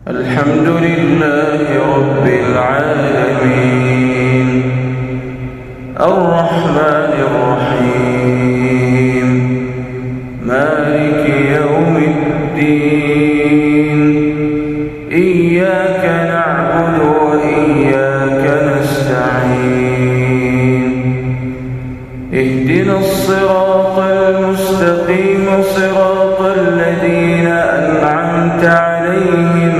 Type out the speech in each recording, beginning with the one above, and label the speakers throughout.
Speaker 1: الحمد لله رب العالمين الرحمن الرحيم مالك يوم الدين إياك نعبد وإياك نستعين اهدنا الصراط المستقيم صراط الذين أنعمت عليهم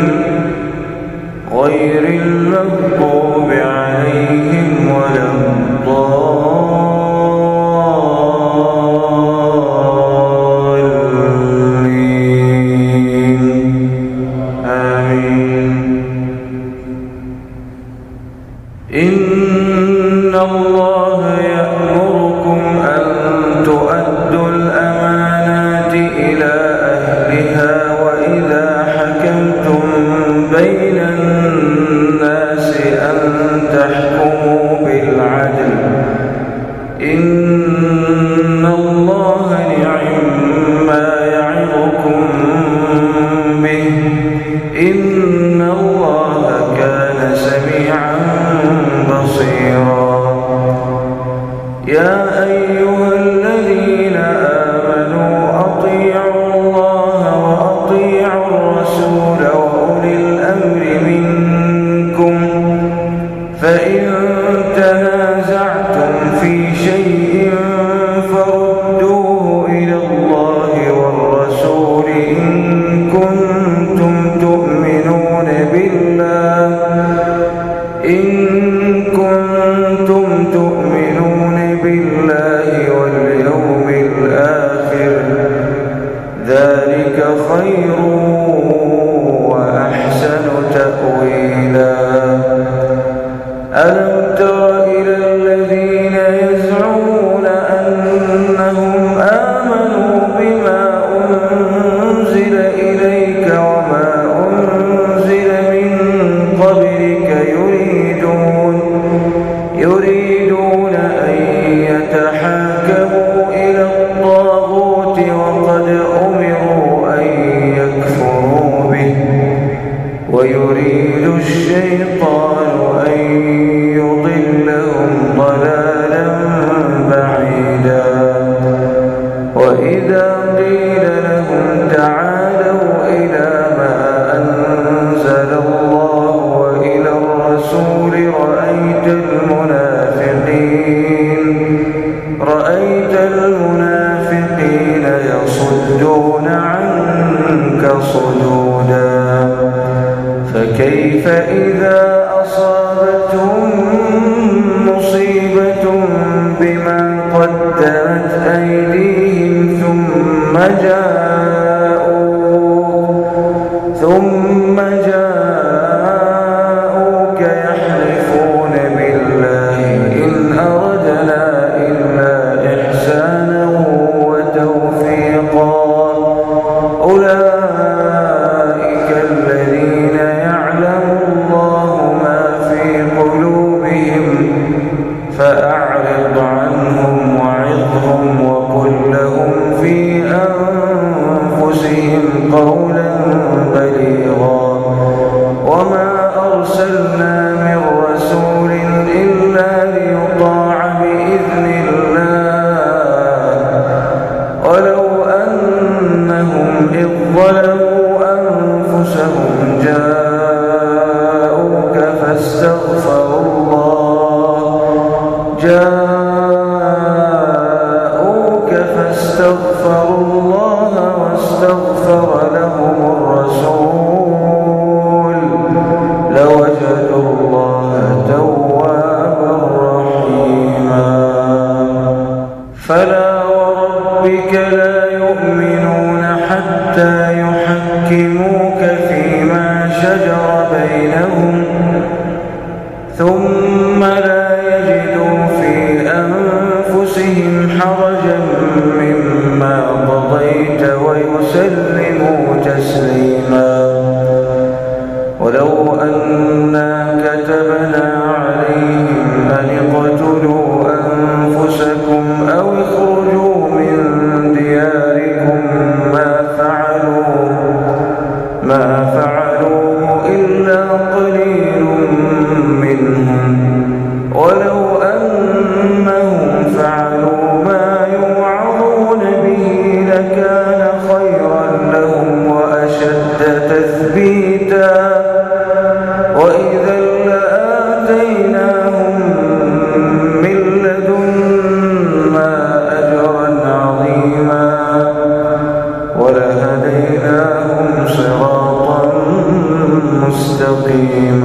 Speaker 1: غير المغضوب عليهم ولا الضالين آمين. إن الله يأمركم أن تؤدوا الأمانات إلى أهلها وإذا حكمتم بين الناس أن تحكموا بالعدل إن الله نعم-ما يعظكم به إن الله كان سميعا بصيرا. يا أيها الذين آمنوا أطيعوا الله وأطيعوا الرسول وأولي الأمر منكم فإن تنازعتم في شيء فردوه إلى الله والرسول إن كنتم تؤمنون بالله واليوم الآخر ذلك خير وأحسن تأويلا. ألم تر إلى الذين يزعمون أنهم آمنوا بما أنزل إليك وما أنزل من قبلك يريدون أن يتحاكموا إلى الطاغوت وقد أمروا أن يكفروا به ويريد الشيطان أن يضلهم ضلالا بعيدا. وإذا قيل لهم تعالوا إلى ما أنزل الله وإلى الرسول رأيت المنافقين يصدون عنك صدودا. فكيف إذا أصابتهم مصيبة بما قدمت أيديهم ثم جاءوك يحلفون بالله إن أردنا إلا إحسانا وتوفيقا أولئك الذين يعلم الله ما في قلوبهم فأعرض عنهم وعظهم وقل لهم في أنفسهم قولا بليغا. وما أرسلنا من رسول إلا ليطاع بإذن الله ولو أنهم إذ ظلموا أنفسهم جاءوك فاستغفروا الله واستغفر لهم الرسول لوجدوا الله توابا رحيما. فلا وربك لا يؤمنون حتى يحكموك فيما شجر بينهم ثم لا يجدوا في أنفسهم حرجا مما قضيت ويسلموا تسليما. ولو أنا كتبنا عليهم أن اقتلوا أنفسكم أو اخرجوا من دياركم ما فعلوه حكيما